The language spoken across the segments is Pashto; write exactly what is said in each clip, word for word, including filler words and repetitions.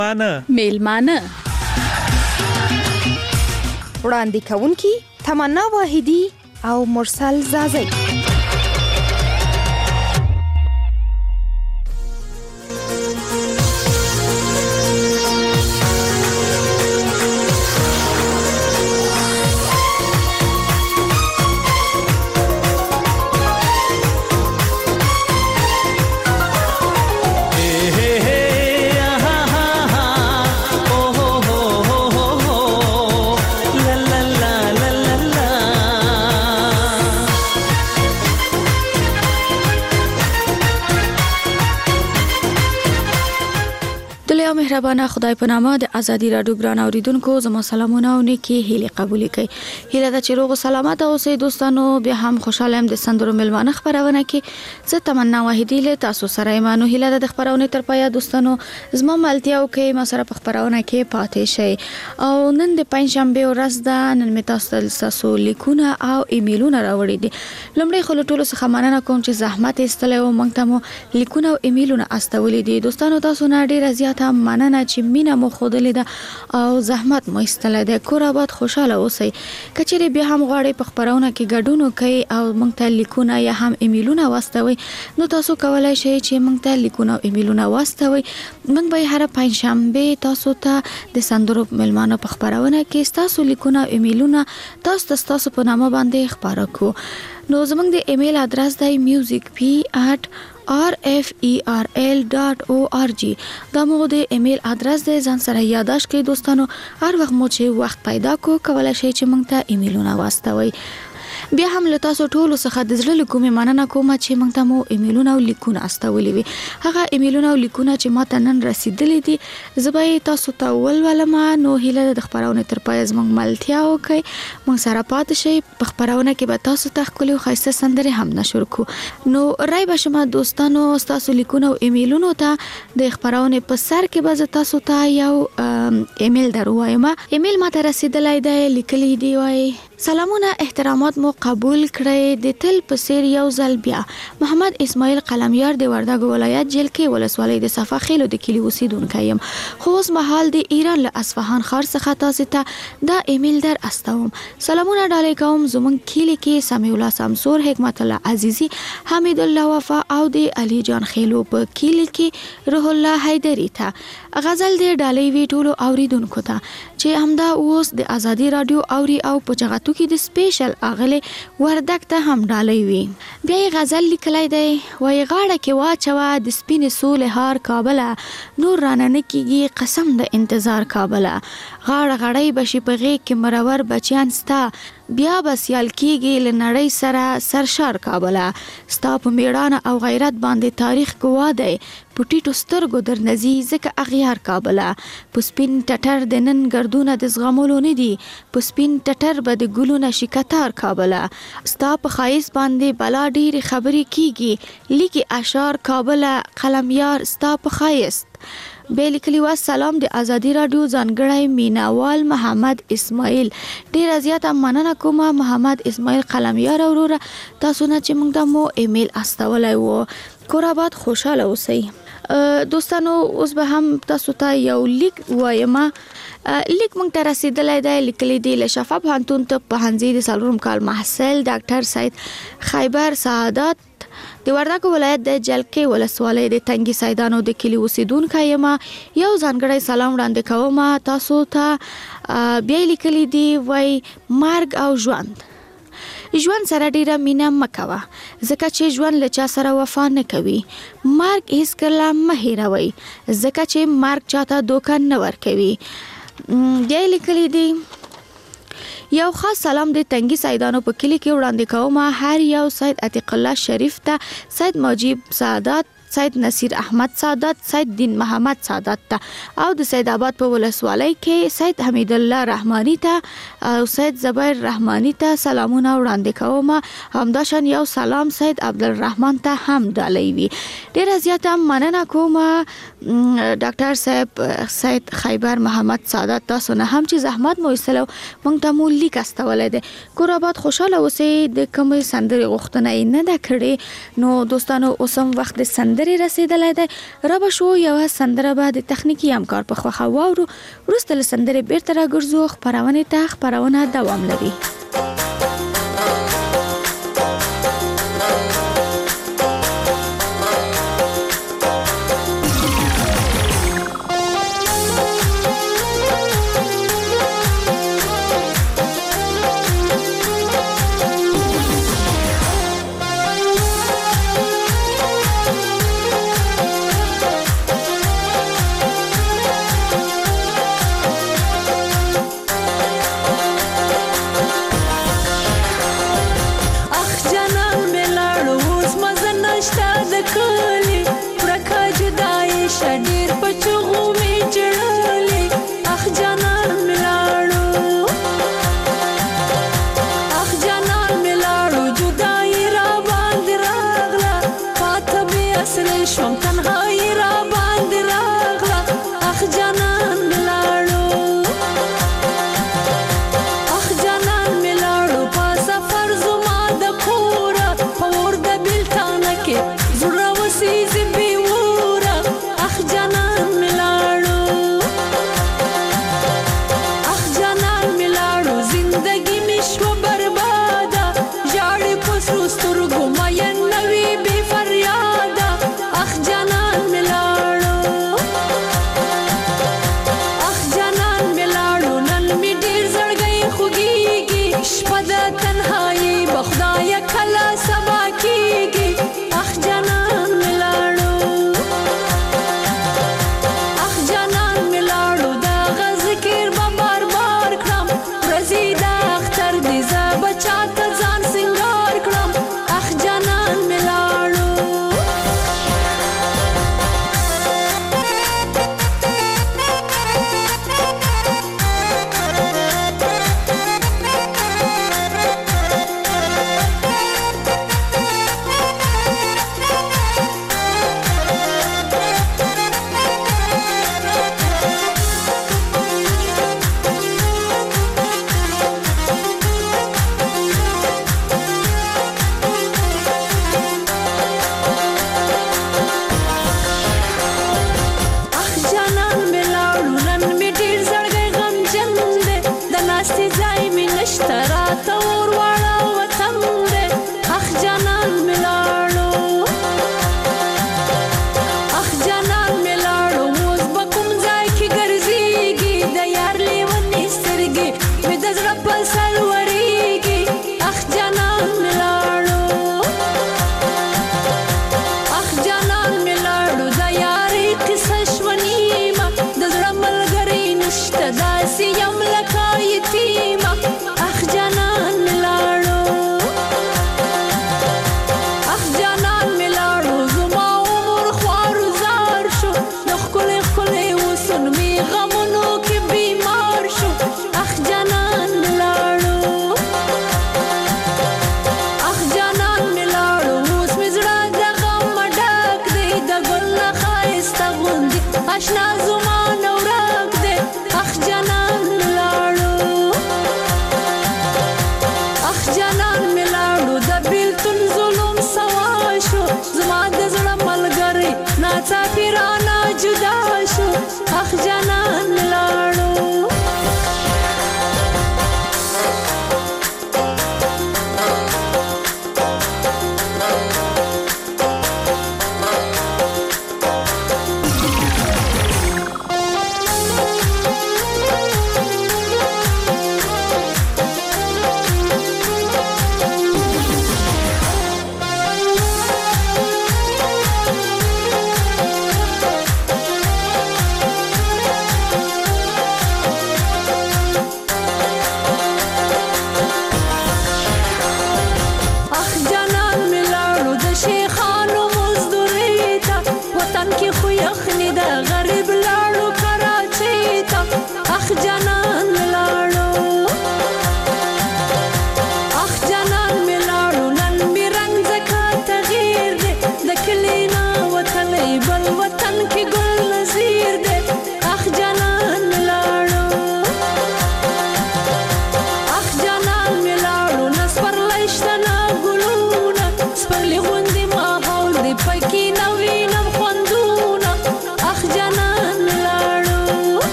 مانه میلمانه وړاندې کوونکي تمنا واحدی او مرسل زازی. مهربانه خدای په نامه د ازادي رادیو ګران اوریدونکو زما سلامونه او نیکی هیله قبول کړئ. هیله د چیرغو سلامت اوسئ دوستانو. بیا هم خوشاله يم د سندرو ملمانه خبرونه کې زه تمنا واحدی له تاسو سره ایمانو. هیله د خبرونه تر پایا دوستانو زما ملتیاو کې ما سره په خبرونه کې پاتې شي. او نن د پنځشنبه ورځ ده. نن می تاسو تاسو لیکونه او ایمیلونه راوړي دي. لومړی خلک ټول څخه مننه کوم چې زحمت ایستلې او موږ ته مو لیکونه او ایمیلونه استولې دي. دوستانو تاسو نه ډیر زیاته مننه چې مینا مو خودلې ده او زحمت مو ایستلې ده. کور آباد خوشاله اوسئ. کچېری بیا هم غواړئ په خبرونه کې ګډون وکړئ او موږ ته لیکونه یا هم ایمیلونه واستوي نو تاسو کولای شئ چې موږ ته لیکونه او ایمیلونه واستوي. موږ به هر پنځشنبه تاسو ته د سندرو ملمانو په خبرونه کې تاسو لیکونه او ایمیلونه تاسو تاسو په نامه باندې خبرو کو. نو زموږ د ایمیل ادرس دی music p at r f e r l dot org. دا مو د ایمیل ادرس دی. ځان سره یاداش کړئ دوستانو. هر وخت مو چې وخت پیدا کو کولای شئ چې موږ ته ایمیلونه واستوي. بیا هم له تاسو ټولو څخه د زړه له کومې مننه کوم چې موږ ته مو ایمیلونه او لیکونه استولې وي. هغه ایمیلونه او لیکونه چې ماته نن رسیدلې دي زه به تاسو ته ولولم. نو هیله د خبرونه تر پای زموږ ملتیا وکي. موږ سره پاتې شئ. په خبرونه کې به تاسو ته خپل خاصه سندره هم نشر کو. نو راي به شمه دوستانو تاسو لیکونه او ایمیلونه ته د خبرونه په سر کې به تاسو ته یو ایمیل دروایم. ایمیل ماته رسیدلای دی. لیکلي دی وای سلامونه احترامات مو قبول کړئ. د تل په سیر یو ځل بیا محمد اسماعیل قلمیار د وردګ ولایت جلکې ولسوالۍ د صفا خیلو د کلی اوسیدونکی یم. خو اوس مهال د ایران له اصفهان ښار څخه تاسو ته دا ایمیل در استوم. سلامونه ډالۍ کوم زمونږ کلی کې سمیع الله سمسور حکمت الله عزیزی حمید الله وفا او د علي جان خیلو په کلی کې روح الله حیدری ته غزل د ډالۍ وی ټولو اوریدونکو ته چې همدا اوس د ازادي رادیو اوري او په چغاتو کې د سپیشل اغله وردک ته هم ډالۍ وی. بیا غزل لیکلای دی وای غاړه کې واچوا د سپینې سولې هار کابل نور رانه کیږي قسم د انتظار کابل غاړه غړۍ بشي په غې کې مرور بچیان ستا بیا بسیال کیږي لنړی سره سرشار کابل ستا په میړانه او غیرت باندې تاریخ گواه دی. پټیټو سترګو در نزی زکه اغیار کابل په سپین ټټر د نن ګردونه د زغمولو نه دي. په سپین ټټر به د ګلونه شکتار کابل ستا په خایس باندې بلا ډېری خبرې کیږي. لیکي اشعار کابل قلمیار ستا په خایست. بیل کلیوا سلام د ازادي رادیو ځانګړی میناوال محمد اسماعیل. ډیر زیاته مننه کوم محمد اسماعیل قلمیار وروره تاسو نه چې موږ د مو ایمیل استولای وو. کور آباد خوشاله اوسئ. دوستانو اوس به هم تاسو ته یو لیک وایم. لیک موږ ته رسیدلای دی. لیکلی دی له شفا پوهنتون ته پوهنځي د څلورم کال محصل ډاکټر سید خیبر سعادت د وردګ ولایت د جلکې ولسوالۍ د تنګي سیدانو د کلی اوسیدونکی یم. یو ځانګړی سلام وړاندې کوم تاسو ته. بیا لیکلی دی وای مرګ او ژوند ژوند سره ډیره مینه مکوه ځکه چې ژوند له چا سره وفا نه کوي. مرګ هیڅ کله مه هیروئ ځکه چې مرګ چاته دوکه نه ورکوي. بیا لیکلی دی یو خاص سلام د تنګي سیدانو په کلی کې وړاندې کوم. هر یو سید عتیق الله شریف ته سید مجیب سعادت سید نصیر احمد سعادت سید دین محمد سعادت ته او د سید آباد په ولسوالۍ کې سید حمید الله رحمانی ته او سید زبیر رحمانی ته سلامونه وړاندې کوم. همداشان یو سلام سید عبدالرحمن ته هم ډالۍ وی. ډیر زیاته مننه کوم ډاکټر صاحب سید خیبر محمد سعادت تاسو نه هم چې زحمت مو وسلو مونږ ته مو لیک استولې ده کور آباد خوشاله اوسې د کوم سندري غوښتنه نه ده کړې نو دوستانو اوسم وخت د سندري رسیدلې ده رب شو یو سندره به د تخنیکی همکار په خوخه واورو ورسته سندري بیرته راګرځو خبرونه ته خبرونه دوام لري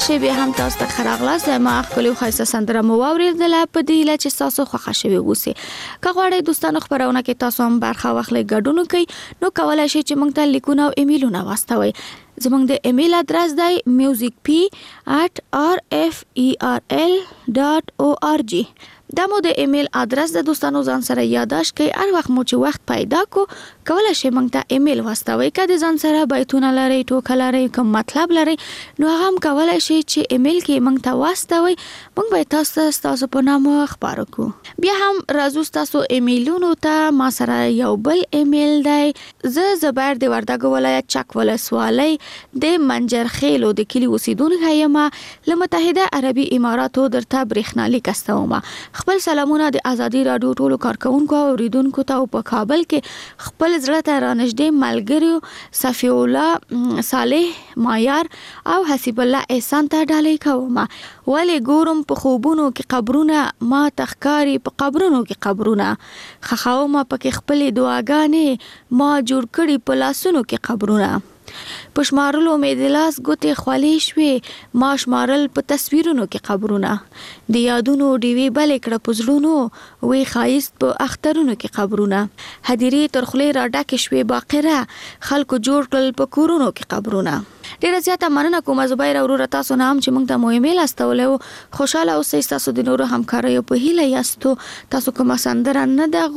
شي به هم تاسو ته خراغلاس ما خپل خاصه سندره مو اوریدله په دې لا چې تاسو خوښ شوي اوسئ. که غواړئ دوستانو خبرونه کې تاسو هم برخه واخلئ ګډون کوي نو کولای شئ چې موږ ته لیکونه او ایمیلونه واستوئ. زموږ د ایمیل ادرس دی musicp at r f e r l dot org. دا مو د ایمیل ادرس د دوستانو ځان سره یاداش کړئ. هر وخت مو چې وخت پیدا کو کولای شئ موږ ته ایمیل واستوئ. که د ځان سره بیتونه لرئ، ټوکه لرئ، کوم مطلب لرئ نو هغه هم کولای شئ چې ایمیل کې موږ ته واستوئ. موږ به تاسو تاسو په نامه خبرو کو. بیا هم راځو تاسو ایمیلونو ته. ما سره یو بل ایمیل دی. زه زبر د وردګو ولایت چک ولسوالۍ د منجرخیلو د کلی اوسیدونکی یم. له متحده عربي اماراتو درته برېښنالیک استوم. خپل سلامونه د ازادي رادیو ټولو کارکونکو او اوریدونکو ته په کابل کې خپل زړه ته رانږدې ملګریو صفی الله صالح مایار او حسیب الله احسان ته ډالۍ کوم. ولې ګورم په خوبونو کې قبرونه، ما تخکاری په قبرونو کې قبرونه، خخاوم پکې خپل دعاګانې، ما جوړ کړي په لاسونو کې قبرونه. پشمارلو مې د لاس ګوتې خولې شوې، ما شمارل په تصویرونو کې قبرونه. د یادونو ډیوې بلې کړه په زړونو، وی ښایست په اخترونو کې قبرونه. هدیرې تر خولې را ډکې شوې باقره، خلکو جوړ کړل په کورونو کې قبرونه. ډیره زیاته مننه کوم زبیر وروره تاسو نه هم چې موږ ته مو ایمیل استولی و. خوشحاله اوسئ. تاسو د نورو همکاریو په هیله یاستو. تاسو کومه سندره نه ده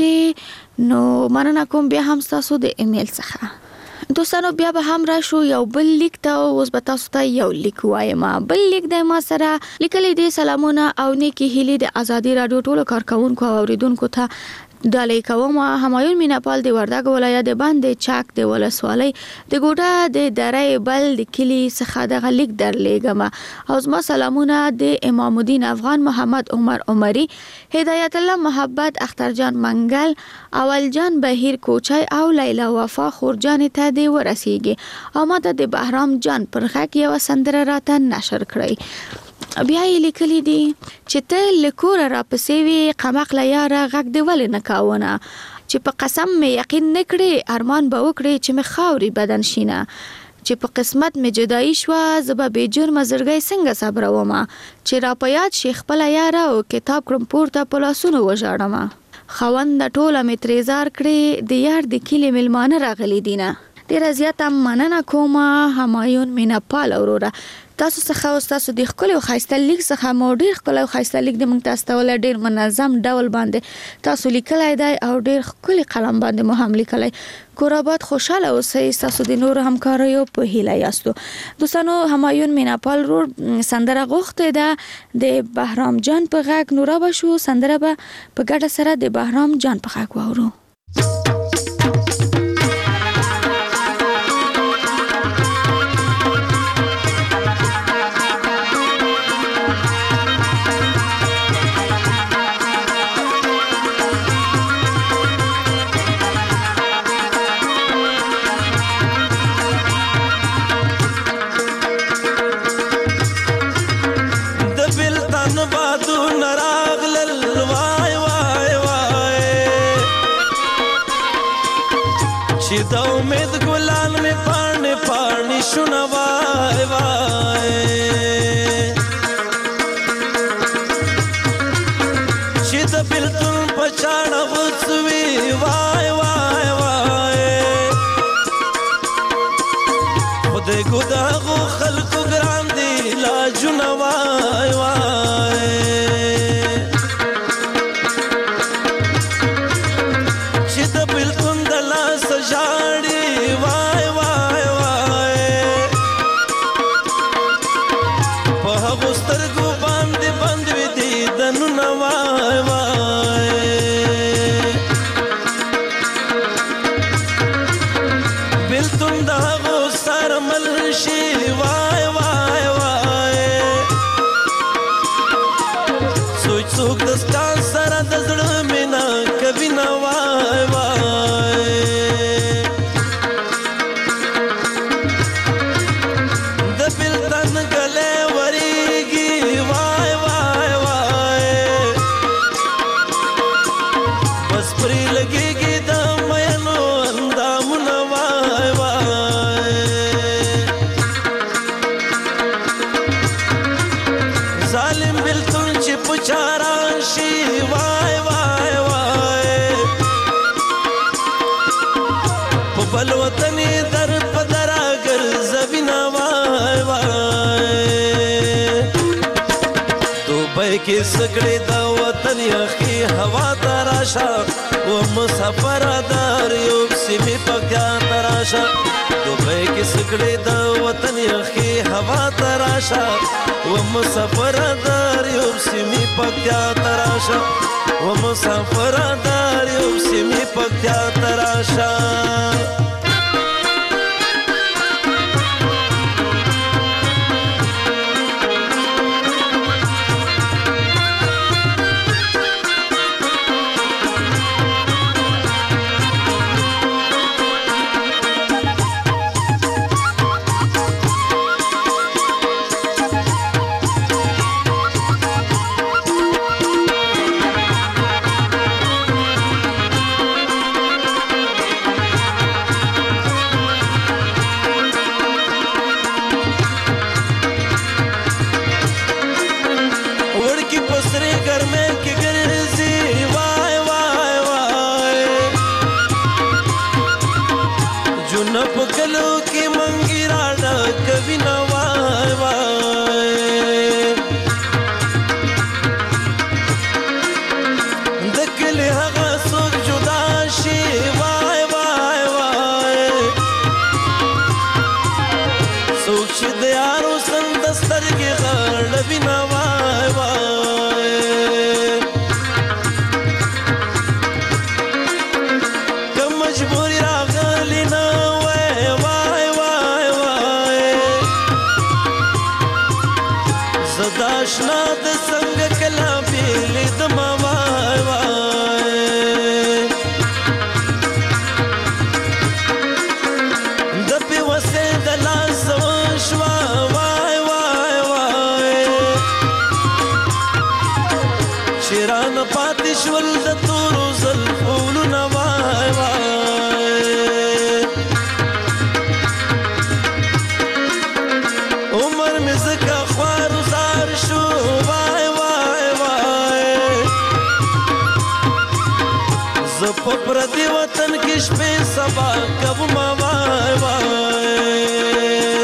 غوښتې نو مننه کوم بیا هم تاسو د ایمیل څخه. دوستانو بیا به هم راشو یو بل لیک ته. اوس به تاسو ته یو لیک وایم. بل لیک د ما سره لیکلي دي. سلامونه او نیکی هیلې د ازادي رادیو ټولو کارکونکو او اوریدونکو ته ډالۍ کوم. همایون میناپال د وردګو ولایت د باندې چاک د ولسوالۍ د ګوډه د درې بل د کلی څخه دغه لیک درلېږم. او زما سلامونه د امام الدین افغان، محمد عمر عمری، هدایت الله محبت، اخترجان منګل، اول جان بهیر کوچای او لیلا وفا خورجان ته دی ورسیږي. او ما ته د بهرام جان پر غږ یو سندره راته نشر کړئ. بیا یې لیکلی دي چې ته لکوره را پسې وي قمقله یاره غږ دی ولې نه کاونه، چې په قسم مې یقین نه کړې ارمان به وکړې چې مې خاورې بدن شینه، چې په قسمت مې جدایي شوه زه به بې جرمه زړګی څنګه صبرومه، چې را په یاد شي خپله یاره او کتاب کړم پورته په لاسونو وژاړمه، خاونده ټوله مې ترېزار کړې د یار د کلي مېلمانه راغلي دینه. ډیره زیاته مننه کوم همایون میناپال وروره. تاسو څخه او تاسو د ښکلي او ښایسته لیک څخه مو ډېر ښکلی او ښایسته لیک د موږ ته استولی، ډېر منظم ډول باندې تاسو لیکلی دی او ډېر ښکلي قلم باندې مو هم لیکلی. کور آباد خوشحاله اوسئ. تاسو د نورو همکاریو په هیله یاستو. دوستانو همایون میناپال رور سندره غوښتې ده د بهرام جان په غږ. نو را به شو سندره به په ګډه سره د بهرام جان په غږ واورو. د امید ګلان می پاڼې پاڼې شونه وای وای، چې د بلتون په چاړه غوڅوي وای وای وای، خدای کو د هغو خلکو ګران دي لاجونه وای وای، چې د بلتون د لاس ژاړي وای وای وای، په هغو سترګو باندې بند وي دیدنونه وای وای، بلتون د هغو سره مل شي وای وای وای، څوک څوک د ستا سره د زړه مینه کوي نه وای وای، د بلتن ګلې ورېږي وای وای وای، بس پرې لګېږي د مینو اندامونه وای وای، پچاران شي وای وای وای په بل وطن در په درا ګرځوینه وای وای دوبۍ کې سګړې د وطن یخي هوا ته راشه و مسافر دار یو سیمې پکتیا ته راشه دوبۍ کې سګړې د وطن یخي هوا ته راشه و مسافر دار یو سیمې پکتیا ته راشه و مسافر دار یو سیمې پکتیا ته راشه پردی وطن کې شپې سبا کب ما وای وای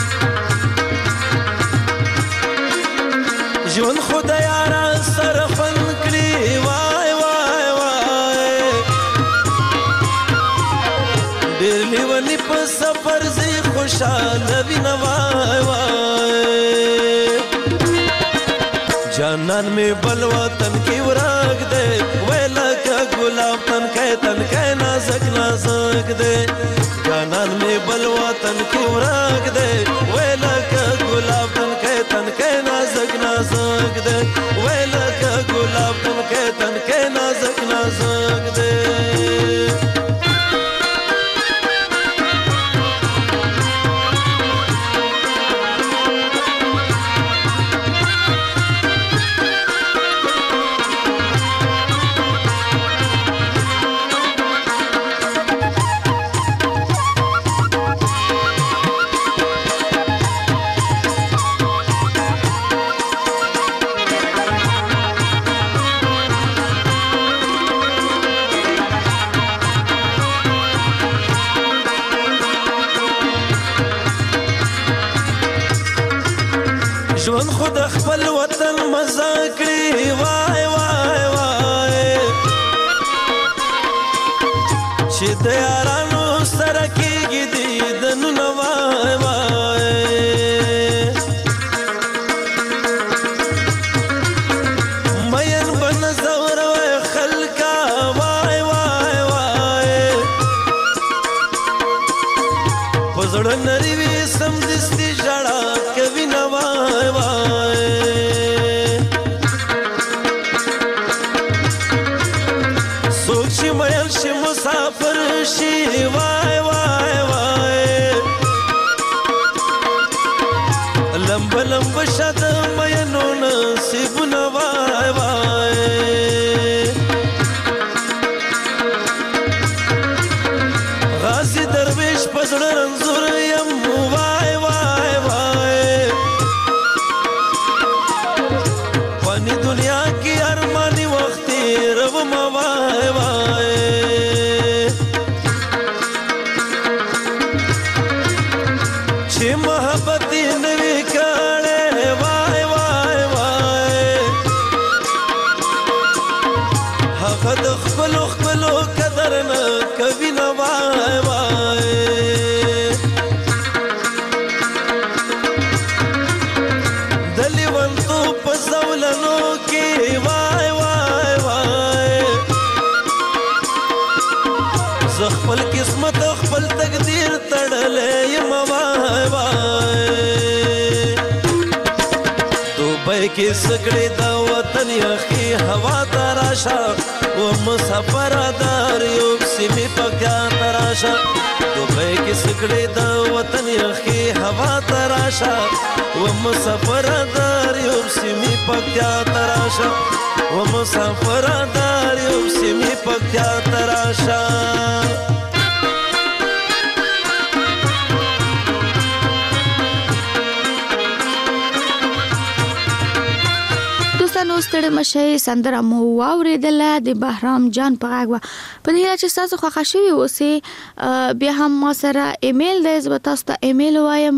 ژوند خدای را سره فن کړی وای وای وای ډېر لیونی په سفر زی خوشاله وینه وای وای جانان می بل وطن کې ورګ دے ویلا کا گلاب تن کې تن کې نازک نازک دے جانان می بل وطن کې ورګ دے ویلا کا گلاب تن کې تن کې نازک نازک دے ویلا کا گلاب تن کې تن کې نازک نازک دے ژوند خود خپل وطن مزه کړی وای وای وای چې د یارانو سره کېږي دیدنونه وای وای مین به نظر وای خلکا وای وای وای په زړه نری وي سمدستي ژړا کوي نه وای وای څوک چې مین شي مسافر شي وای وای وای لمب لمب شد مینو نصیبونه وای وای غازی درویش په زړه رنځور یم وای وای وای ځینې دنیا کې ارماني وخت تېروم وای وای چې محبت یې نه وي کړی وای وای وای هغه د خپلو خپلو قدر نه کوي نه وای وای د لیونتوب په زولنو کې وای وای وای زه خپل قسمت خپل تقدیر تړلی یم وای وای دوبۍ کې سګړې د وطن یخي هوا ته راشه و مسافردار یو سیمې پکتیا ته راشه دوبۍ کې سګړې د وطن یخي هوا ته راشه و مسافردار یو سیمې پکتیا ته راشه و مسافردار یو سیمې پکتیا ته راشه نو ستړي مشي سندره مو واورېدله د بهرام جان په غږ وه په دې هیله چې ستاسو خوښه شوې اوسې بیا هم ما سره ایمیل دی زه به تاسو ته ایمیل وایم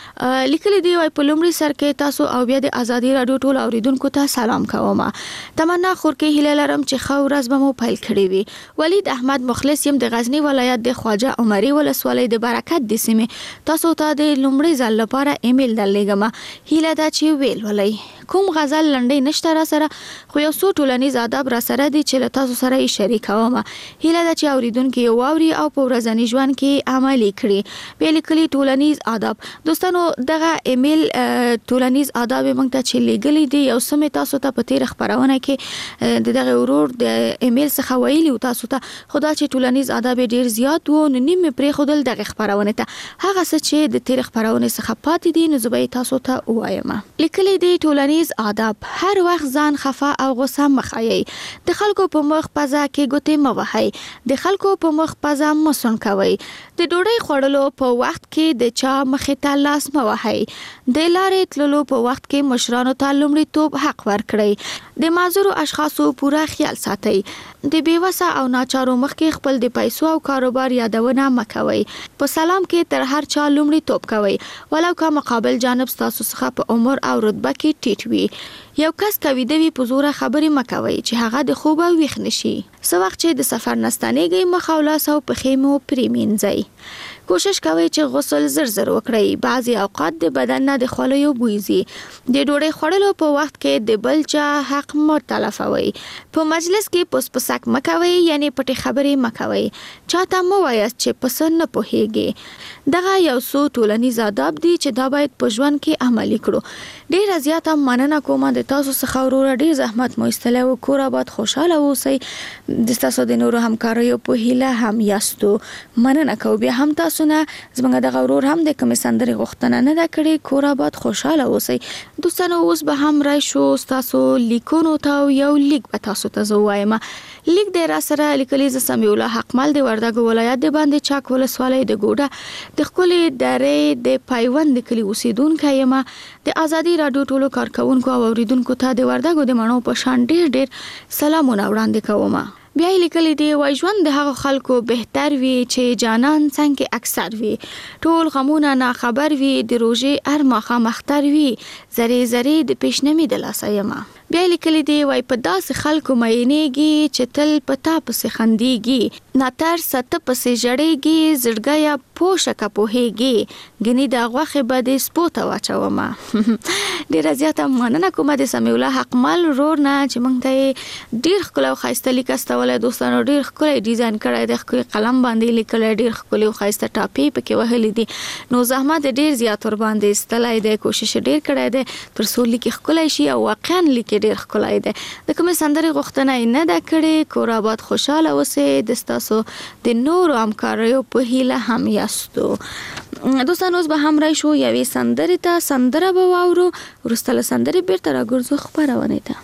لیکلی دی وای په لومړي سر کې تاسو او بیا د ازادي راډیو ټول اوریدونکو ته سلام کوم تمنا خورکې هیله لرم چې ښه ورځ به مو پیل کړې وي ولید احمد مخلص یم د غزنی ولایت د خواجه عمري ولسوالۍ د برکت د سیمې تاسو ته د لومړي ځل لپاره ایمیل درلېږم هیله ده چې ویل ولای کوم غزل لنډۍ نشته را سره خو یو څو ټولنیز آداب را سره دي چې له تاسو سره یې شریکوم هیله ده چې اوریدونکو یې واوري او په ورځني ژوند کې عملي کړي بیا لیکلي ټولنیز آداب دوستانو دغه ایمیل ټولنیز آداب موږ ته چې لېږلي دي یو څه مې تاسو ته په تېره خپرونه کې د دغه ورور د ایمیل څخه ویلي و تاسو ته خو دا چې ټولنیز آداب ډېر زیات و نو نیم مې پرېښودل دغه خپرونې ته هغه څه چې د تېرې خپرونې څخه پاتې دي نو زه به یې تاسو ته ووایم لیکلي دي ټولنیز آداب هر وخت ځان خفه او غوسه مه ښایئ د خلکو په مخ پزه کې ګوتې مه وهئ د خلکو په مخ پزه مه سون کوئ د ډوډۍ خوړلو په وخت کې د چا مخې ته لاس مه وهئ د لارې تللو په وخت کې مشرانو ته لومړیتوب حق ورکړئ د معذورو اشخاصو پوره خیال ساتئ د بیوسه او ناچارو مخ کې خپل د پیسو او کاروبار یادونه مه کوئ په سلام کې تر هر چا لومړیتوب کوئ ولو که مقابل جانب ستاسو څخه په عمر او رتبه کې ټیټ وي یو کس کویده وي په زوره خبرې مه کوئ چې هغه د خوبه ویښ نشي څه وخت چې د سفر نه ستنېږئ مخ او لاس او پښې مو پرېمینځئ کوشش کوئ چې غسل زر زر وکړئ بعضې اوقات د بدن نه د خولیو بوی ځي د ډوډۍ خوړلو په وخت کې د بل چا حق مه تلفوئ په مجلس کې پس پسک مه کوئ یعنې پټې خبرې مه کوئ چاته مه وایاست چې په څه نه پوهېږئ دغه یو څو ټولنیز آداب دي چې دا باید په ژوند کې عملي کړو ډېره زیاته مننه کوم د تاسو څخه وروره ډېر زحمت مو ایستلی و کور آباد خوشحاله اوسئ د ستاسو د نورو همکاریو په هیله هم یاستو مننه کوو بیا هم تاسو نه زموږ دغه ورور هم د کومې سندرې غوښتنه نه ده کړې کور آباد خوشحاله اوسئ دوستانو اوس به هم راشو ستاسو لیکونو ته یو لیک به تاسو ته زه ووایم لیک دی را سره لیکلی زه سمیع الله حقمل د وردګو ولایت د باندې چاک ولسوالۍ د ګوډه د ښکلې درې د پیوند د کلي اوسېدونکی یم د ازادي راډیو ټولو کارکوونکو او اوریدونکو ته د وردګو د مڼو په شان ډېر ډېر سلامونه وړاندې کوم بیا یې لیکلی دی وای ژوند د هغو خلکو بهتر وي چې جانان څنګه اکثر وي ټول غمونه ناخبر وي د روژې هر ماښام اختر وي زرې زرې د پیشنمي د لاسه یمه بیا یې لیکلی دی وای په داسې خلکو مینېږي چې تل په تا پسې خندېږي ناترسه ته پسې ژړېږي زړګیه پوشه که پوهېږي ګنې د غوښې به دې سپو ته واچومه ډېره زیاته مننه کومه د سمیع الله حقمل ورور نه چې موږ ته یې ډېر ښکلی او ښایسته لیک استولی دوستانو ډېر ښکلی ډیزاین کړی دی ښکلي قلم باندې لیکلی ډېر ښکلي او ښایسته ټاپې پکې وهلي دي نو زحمت یې ډېر زیات ورباندې ایستلی دی کوشش یې ډېر کړی دی تر څو لیک یې ښکلی شي او واقعا لیک ډېر ښکلی دی د کومې سندرې غوښتنه یې نه ده کړې کور آباد خوشحاله اوسئ د ستاسو د نورو همکاریو په هیله هم یاستو دوستانو اوس به هم راشو یوې سندرې ته سندره به واورو وروسته له سندرې بیرته راګرځو خپرونې ته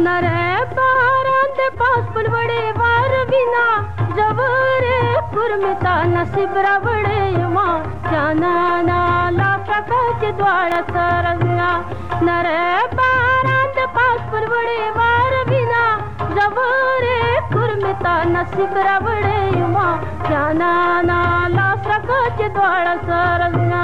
नरे बारां दे पास पलवड़े वार बिना जवरे कुर्मिता नसीब रवड़े युमा जाना नाला प्रकाश द्वार सरजना नरे बारां दे पास पलवड़े वार बिना जवरे कुर्मिता नसीब रवड़े युमा जाना नाला प्रकाश द्वार सरजना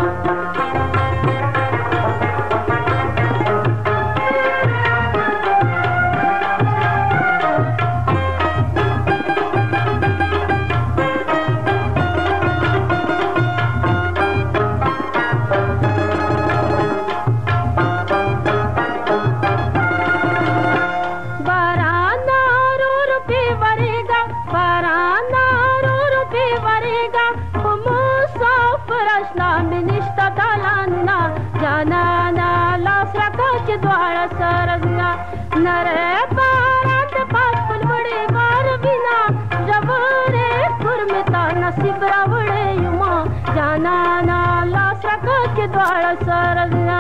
नरे बारां दे पास पलवड़े वार बिना जवरे कुर्मिता नसीब रवड़े युमा जाना नाला सका के द्वार सरजना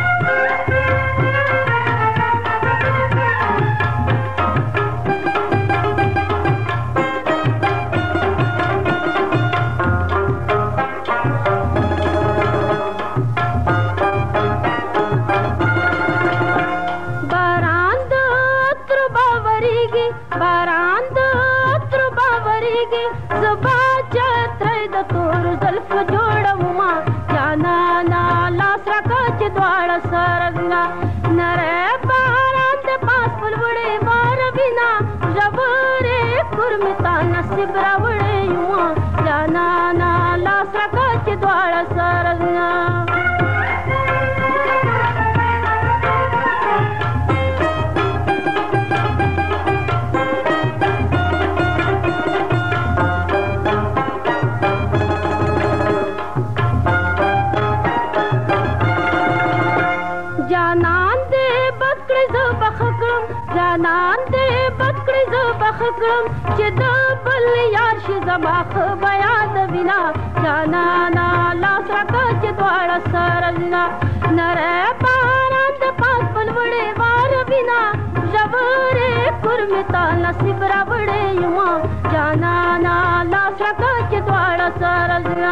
چې د بل یار شي زماخ بیا د وینا جانا نالا سرکه چې دواړه سرزنا نره باران د پاس پلوړې وار وینا ژورې کورمتا نصیب راوړې یما جانا نالا سرکه چې دواړه سرزنا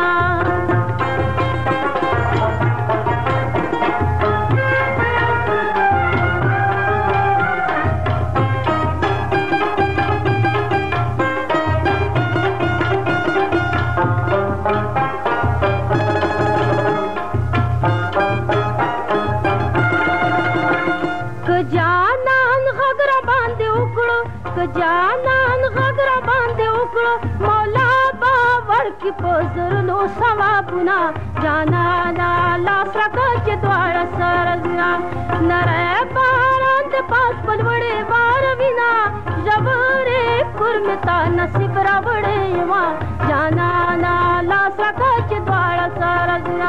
جانان غغرا باندې وکړو مولا باور کی پزرلو ثوابنا جانانا لاس راکا چې دواړه سرزنا نره باران د پاس پلوړې وار وینا ژورې کورمتا نصیب راوړې یما جانانا لاس راکا چې دواړه سرزنا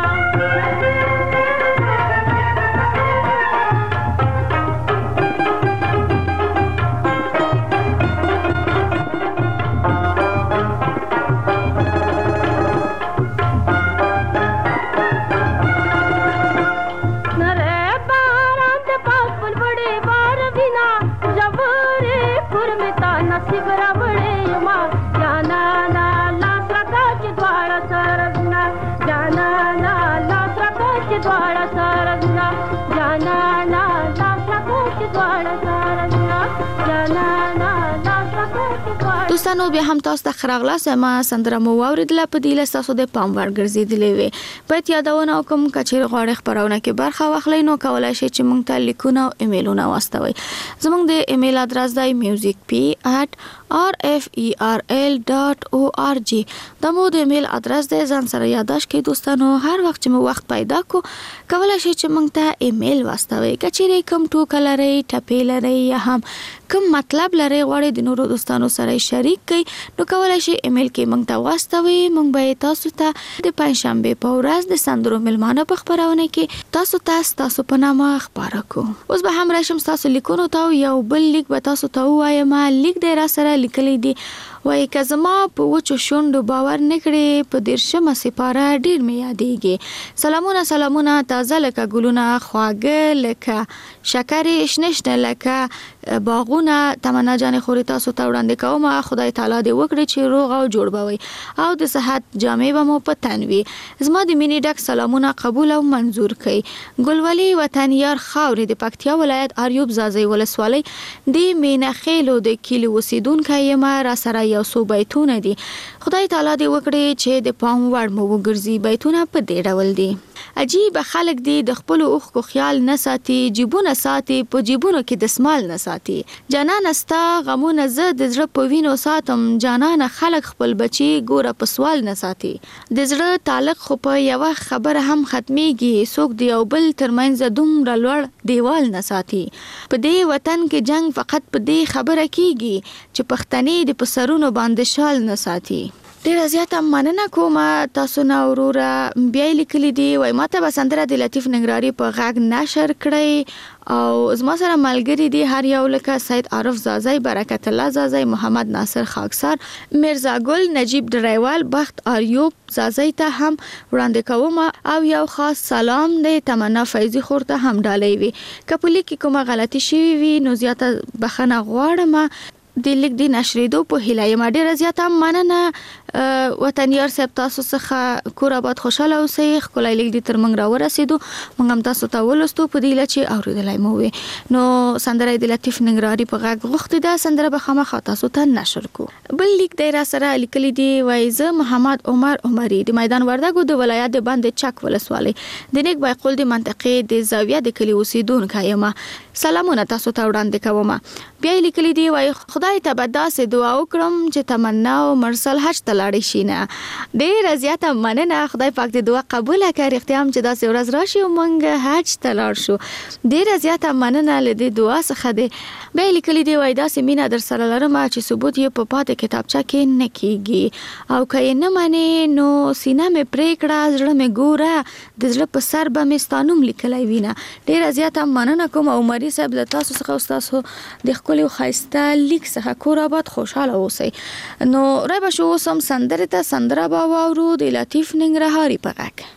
دوستانو بیا هم تاسو ته خراغلا سما سندره مو اوریدله په دې له تاسو د پام ور ګرځېدلې وي په یادونه کوم کچېر غوړې خبرونه کې برخه واخلئ نو کولای شئ چې مونږ ته لیکونه او ایمیلونه واستوي زموږ د ایمیل ادرس دی music p at r f e r l dot org دا مو د ایمیل ادرس دی ځان سره یاداش کړئ دوستانو هر وخت چې مو وخت پیدا کو کولای شئ چې مونږ ته ایمیل واستوي کچېر کوم ټوکه لري ټپې لري یا هم کوم مطلب لري غواړئ د نورو دوستانو سره شریک کړئ نو کولای شئ ایمیل کې مونږ ته واستوي مونږ به تاسو ته د پنځشنبه په ورځ د سندرو ملمانه په خبرونه کې تاسو ته تاسو په نامه خبره کو اوس به هم راشم تاسو لیکونو ته یو بل لیک به تاسو ته وایم لیک د را سره لیکلې دي وای که زما په وچو شونډو باور نکړي په دیرشمه سپاره ډیر می یادېږي. سلامونه سلامونه تازه لکه ګلونه، خواږه لکه شکرې، شنشنه لکه باغونه. تمنا جان خوري تاسو ته وړاندې کوم. خدای تعالی دې وکړي چې روغ او جوړ بوي او د صحت جامې به مو په تن وي. زما د مینې ډک سلامونه قبول او منظور کړئ. ګلولي وطن یار خاورې د پکتیا ولایت اریوب زازی ولسوالۍ د مینه خېلو د کلی اوسیدونکی یم. را سره یو څو بیتونه دي. خدای تعالی دې وکړي چې د پام وړ مو وګرځي. بیتونه په دې ډول دي: عجیب خلک دي د خپل اوښکو خیال نه ساتي، جیبونه ساتي په جیبونو کې دسمال نه ساتي. جانان استا غمونه زه د زړه په وینو ساتم، جانان خلک خپل بچي ګوره په سوال نه ساتي. د زړه تعلق خو په یوه خبره هم ختميږي، څوک د یو بل ترمنځ دومره لوړ دیوال نه ساتي. په دې وطن کې جنگ فقط په دې خبره کیږي چې پښتني د پسرونو باندې شال نه ساتي. ډیره زیاته مننه کوم تاسو نه وروره. بیا لیکلي دي وای ماته به سندره د لطیف ننګرهاري په غږ نشر کړئ او زما سره ملګری دي هر یو لکه سید عارف زازی، برکت الله زازی، محمد ناصر خاکسار، مرزا ګل، نجیب ډریوال، بخت اریوب زازی ته هم وړاندې کوم او یو خاص سلام دی تمنا فیضی خور ته هم ډالۍ وي. که په لیک کې کومه غلطي شوي وي نو زیاته بخښنه غواړم. د لیک د نشریدو په هیله یم. ډیره زیاته مننه وطنیار صاحب، تاسو څخه کور آباد خوشاله اوسئ. ښکلی لیک دې تر موږ راورسېدو، موږ هم تاسو ته ولوستو په دې هیله چې اورېدلی مو وي. نو سندره د لطیف ننګرهاري په غږ غوښتې ده، سندره به خامخا تاسو ته نشر کو. بل لیک دی را سره لیکلی دی وایي زه محمد عمر عمري د میدان وردګو د ولایت د بند چک ولسوالۍ د نیک بیقول د منطقې د زاویه د کلي اوسیدونکی یم. سلامونه تاسو ته وړاندې کوم. بیا لیکلی دی وایي خدای ته به داسې دعا وکړم چې تمنا او مرسل حج ته لاړې شي نه. ډېره زیاته مننه. خدای پاک دې دعا قبوله کړي. رښتیا هم چې داسې ورځ راشي او موږ حج ته لاړ شو. ډېره زیاته مننه له دې دعا څخه دی. بیا لیکلی دی وایي داسې مینه در سره لرم چې ثبوت یې په پاتې کتابچه کې نه کېږي او که یې نه منې نو سینه مې پرې کړه، زړه مې ګوره، د زړه په سر به مې ستا نوم لیکلی وینه. ډېره زیاته مننه کوم عمري صاحب له تاسو څخه او ستاسو د ښکلي او ښایسته لیک څخه. کور آباد خوشاله اوسئ. نو رای به شو اوس هم سندرې ته سندره به واورو د لطیف ننګرهاري په غږ.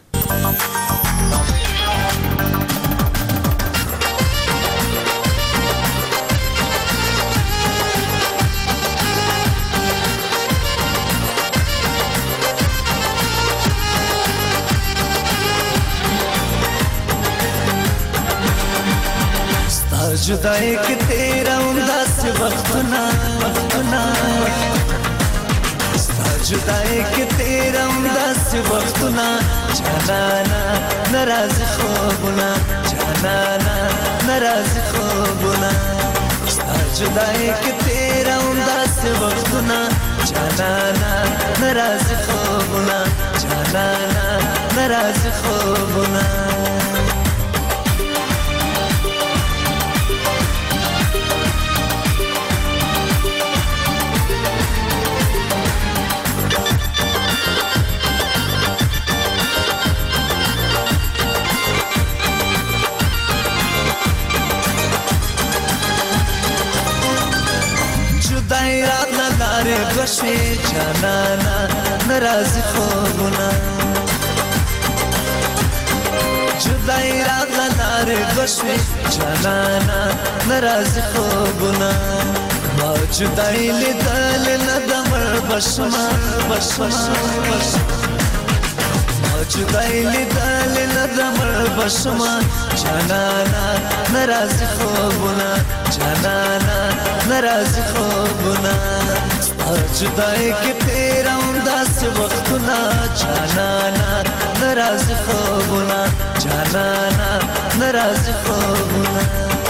जुदाई के तेरा उदास वक्तना वक्तना जुदाई के तेरा उदास वक्तना जानाना नाराज خوبنا जानाना नाराज خوبنا जुदाई के तेरा उदास वक्तना जानाना नाराज خوبنا जानाना नाराज خوبنا دایرات لاره بشوی جانانا ناراض خوبنا جدایرات لاره بشوی جانانا ناراض خوبنا ما جدای لیدل ندمر بشما بشما جدای لیدل ندمر بشما جانانا ناراض خوبنا جانانا नाराज خوبنا जुदाई के तेरा उदास वक्तना जानाना नाराज خوبنا जानाना नाराज خوبنا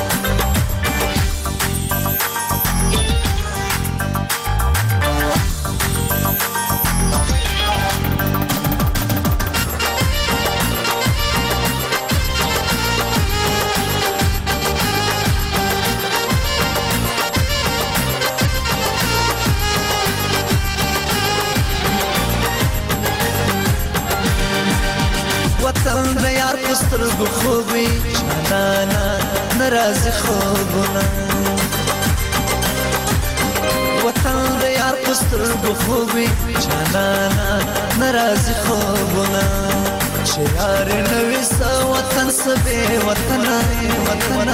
سترګو خوبي جانانا ناراض خوبنا وطن د یار سترګو سترګو خوبي جانانا ناراضي خوبونه چې یار نوې سا وطن سبه وطن وطن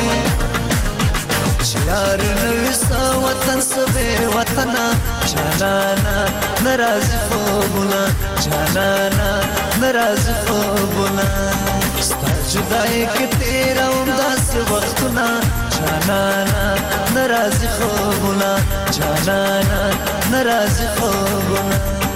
چې یار نوې سا وطن سبه وطن جانانا ناراضي خوبونه جانانا ناراضي خوبونه ستا جدای کې تیروم داسې وختونه جانانا ناراضي خوبونه جانانا ناراضي خوبونه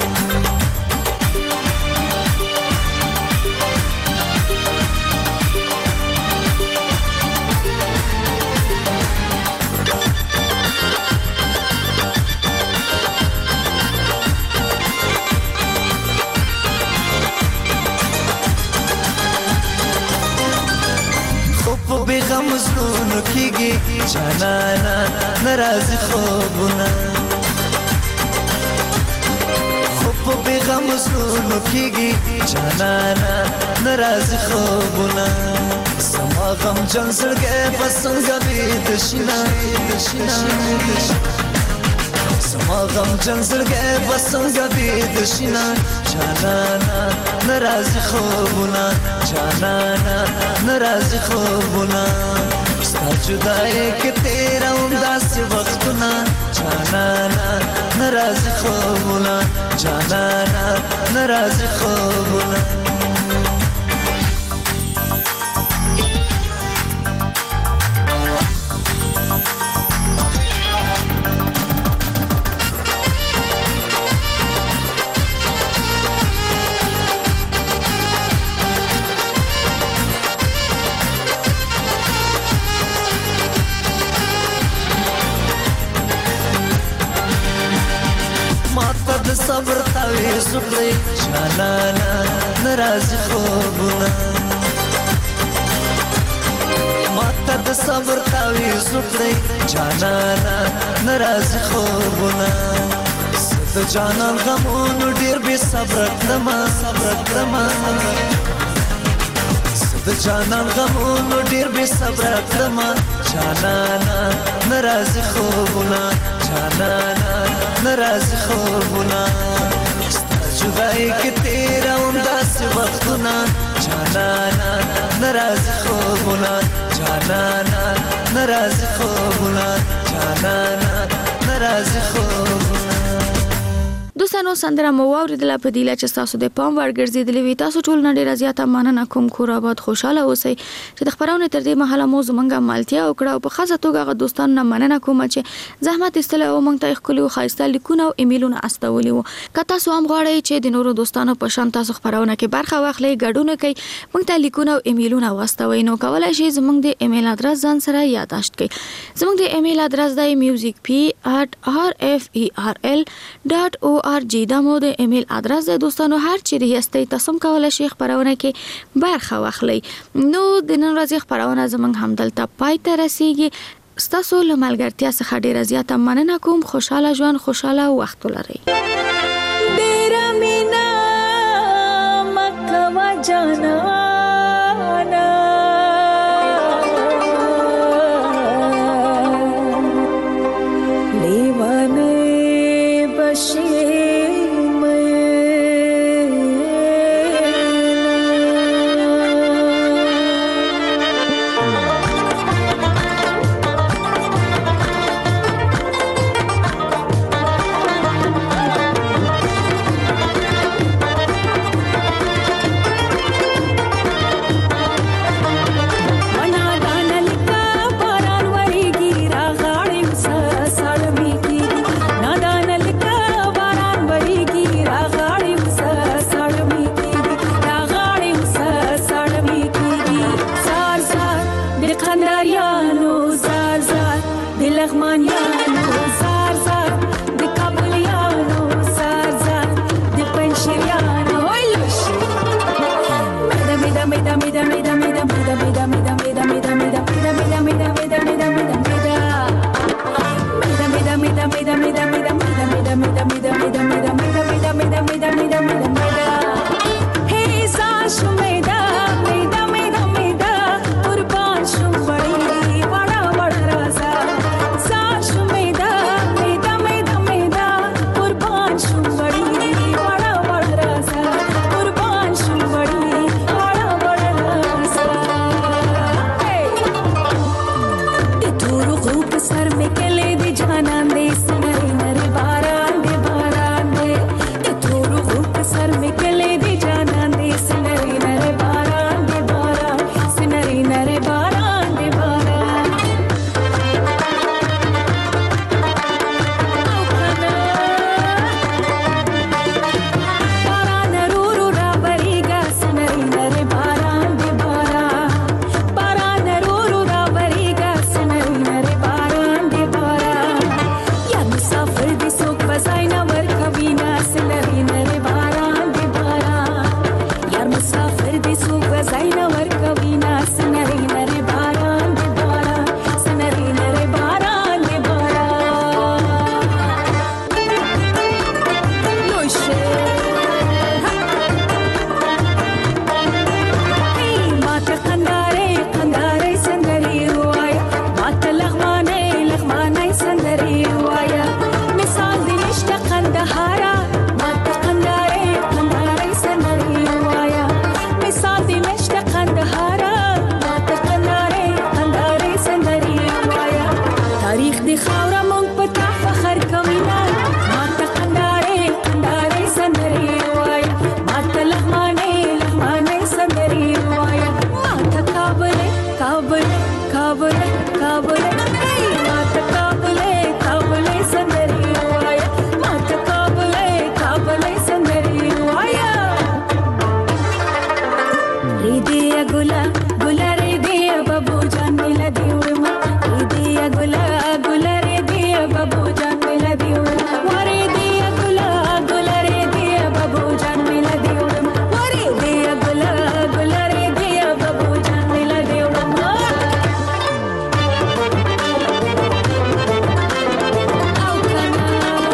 بیغم زلونو کیږي جانانا ناراضي خوبونه خو بیغم زلونو کیږي جانانا ناراضي خوبونه سما غم جن زړګي پسنګ به د شینا د شینا سما غم جن زړګي پسنګ به د شینا جانانا ناراضي خوبونه جانانا ناراضي خوبونه ستا جدای کې تیروم داسې وختونه جانانا ناراضي خوبونه جانانا ناراضي خوبونه صبر تاوی زخلی جانانا ناراضي خوبونه ماته د صبر تاوی زخلی جانانا ناراضي خوبونه د جانان غمونو ډیر بې صبر کړم صبر کړم د جانان غمونو ډیر بې صبر کړم جانانا ناراضي خوبونه جانانا ناراضي خوبونه ستا جدای کې تیروم داسې وختونه جانانا ناراضي خوبونه جانانا ناراضي خوبونه جانانا ناراضي خوبونه دوستانو سندره مو واوریدله په دیله چې تاسو د پام وړ ګرځېدلې وي تاسو ټول نه ډېره زیاته مننه کوم کور آباد خوشاله اوسئ چې د خبرونه تر دې مهاله مو زمونږه مالتیا وکړه او په خاصه توګه غو دوستانو نه مننه کوم چې زحمت ایستله او مونږ ته خپل خاصه لیکونه او ایمیلونه استولې وو که تاسو هم غواړئ چې د نورو دوستانو په شان تاسو خبرونه کې برخه واخلئ ګډون کوي مونږ ته لیکونه او ایمیلونه واستوي نو کولای شئ زمونږ د ایمیل ادرس ځان سره یاداشت کړئ زمونږ د ایمیل ادرس دی music p at r f e r l dot org دا مو د ایمیل ادرس دی دوستانو هر چیرې یاستئ تاسو هم کولای شئ خبرونه کې برخه واخلئ نو د نن ورځې خبرونه زمونږ همدلته پای ته رسیږي ستاسو له ملګرتیا څخه ډیره زیاته مننه کوم خوشاله ژوند خوشاله وخت ولرئ ډیر مینا مکه وا جانا सर में कले दे जाना दे नरे नरे बारान दे बारान दे ये थोरू खूब सर में कले दे जाना दे नरे नरे बारान दे बारान नरे नरे बारान दे बारान बारान रूरू राबरीगा नरे नरे बारान दे बारान बारान रूरू राबरीगा नरे नरे बारान दे बारान या मुसाफिर दे सोक बजाइना वर कवीना नरे नरे बारान दे बारान यार मुसाफिर दे सोक बजाइना वर कवीना नरे नरे बारान दे बारान नरे नरे बारान दे बारान लोशे माता खंदारे खंदारे संदरी रुआया माता लखमाने लखमाने संदरी रुआया मिसाल दिनिश्त खंदहारा माता खंदारे खंदारे संदरी रुआया मिसाल दिनिश्त खंदहारा माता खंदारे खंदारे संदरी रुआया तारीख दी खावरा मोंग पता फखर कमीना माता खंदारे खंदारे संदरी रुआया माता लखमाने लखमाने संदरी रुआया माता काबले काबले काबले काबले माता काबले काबले संदरी रुआया माता काबले काबले संदरी रुआया रे दिया गुला गुला रे दिया बाबू जान मिला दिउमा रे दिया गुला गुला रे दिया बाबू जान मिला दिउमा वरे दिया गुला गुला रे दिया बाबू जान मिला दिउमा वरे दिया गुला गुला रे दिया बाबू जान मिला दिउमा आओ कना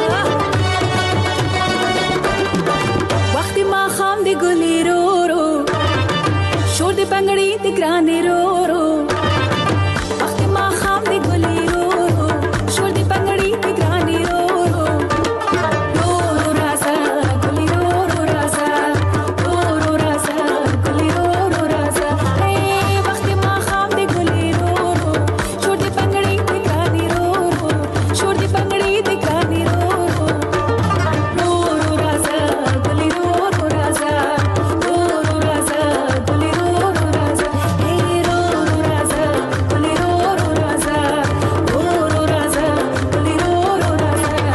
वक्त मा खाम दे गुली रो रो शोर दे पंगड़ी दे ग्राने रो रो वक्त मा खाम दे गुली रो रो शोर दे पंगड़ी दे ग्राने रो रो रो रो राजा गुली रो रो राजा रो रो राजा गुली रो रो राजा ए वक्त मा खाम दे गुली रो रो शोर दे पंगड़ी दे ग्राने रो रो शोर दे पंगड़ी दे ग्राने रो रो रो रो राजा गुली रो रो राजा रो रो राजा गुली रो रो राजा ए रो रो राजा गुली रो रो राजा रो रो राजा गुली रो रो राजा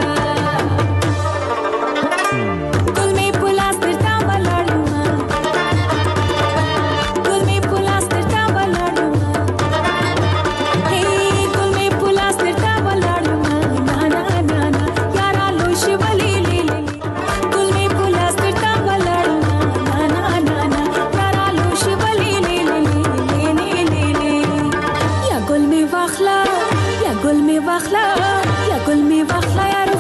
गुल में पुलास तिरता बलाडुमा गुल में पुलास तिरता बलाडुमा हे गुल में पुलास तिरता बलाडुमा ना ना ना ना यारा लोश बली ले ले गुल में पुलास तिरता बलाडुमा ना ना ना ना यारा लोश बली ले ले ले ले ले ले या गुल में वाखला या गुल में वाखला या गुल में वाखला यार